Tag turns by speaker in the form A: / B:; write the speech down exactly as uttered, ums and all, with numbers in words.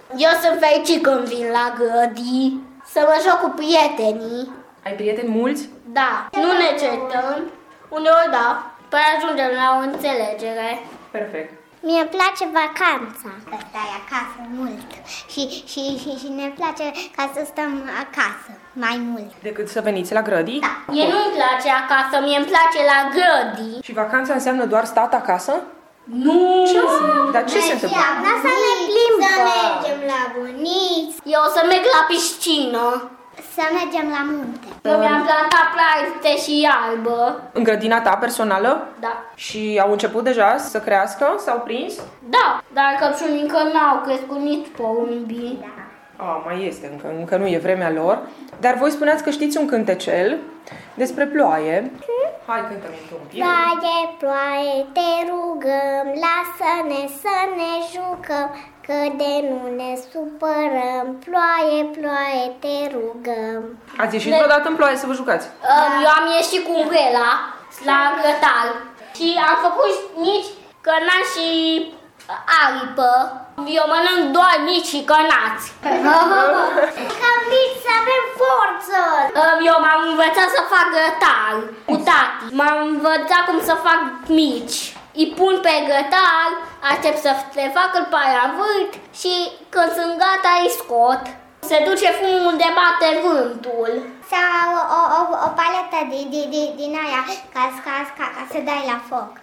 A: Eu sunt fericit când vin la grădini, să mă joc cu prietenii.
B: Ai prieteni mulți?
A: Da, nu ne certăm, uneori da, până ajungem la o înțelegere.
B: Perfect.
C: Mie îmi place vacanța, că stai acasă mult și, și, și, și ne place ca să stăm acasă mai mult.
B: Decât să veniți la grădii?
C: Da.
A: Mie nu-mi place acasă, mie îmi place la grădini.
B: Și vacanța înseamnă doar stat acasă?
A: Nu!
B: Ce înseamnă? Dar ce se întâmplă?
C: Da, să ne plimbă, să mergem la bunici,
A: Eu o să merg la piscină.
C: să mergem la munte.
A: Eu mi-am plantat plante și iarbă.
B: În grădina ta personală?
A: Da.
B: Și au început deja să crească? S-au prins?
A: Da, dar căpșunii încă n-au crescut nici porumbii.
C: Da.
B: A, mai este, încă, încă nu e vremea lor. Dar voi spuneați că știți un cântecel despre ploaie. Hai, cântă-mi un pic.
C: Ploaie, ploaie, te rugăm, lasă-ne să ne jucăm, că de nu ne supărăm. Ploaie, ploaie, te rugăm.
B: Ați ieșit vreodată în ploaie să vă jucați?
A: Eu am ieșit cu umbrela la grătar și am făcut mici cănați și aripă. Eu mănânc doar mici și cănați.
C: Ca mici să avem forță.
A: Eu m-am învățat să fac grătar cu tati. M-am învățat cum să fac mici. Îi pun pe grătar, aștept să se facă pe aia vânt și când sunt gata îi scot. Se duce fumul unde bate vântul.
C: Sau o, o, o paletă din, din, din aia ca, ca, ca, ca să dai la foc.